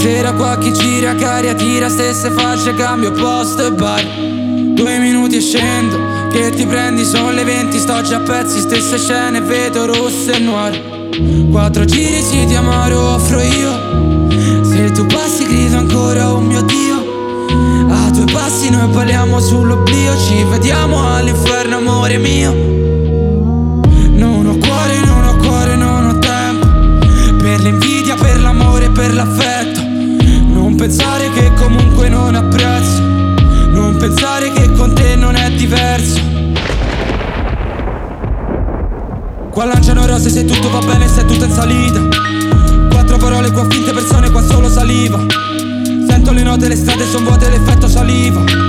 Stasera qua chi gira, caria, tira, stesse facce, cambio posto e bar. 2 minuti e scendo, che ti prendi, sono le 20, sto già a pezzi, stesse scene, vedo rosse e noir. 4 giri, sì, ti amaro, offro io. Se tu passi grido ancora, oh mio Dio. A 2 passi noi parliamo sull'oblio, ci vediamo all'inferno, amore mio. Non ho cuore, non ho cuore, non ho tempo per l'invidia, per l'amore, per l'affetto. Non pensare che comunque non apprezzo, non pensare che con te non è diverso. Qua lanciano rose se tutto va bene, se è tutto in salita. 4 parole qua, finte persone, qua solo saliva. Sento le note, le strade son vuote, l'effetto saliva.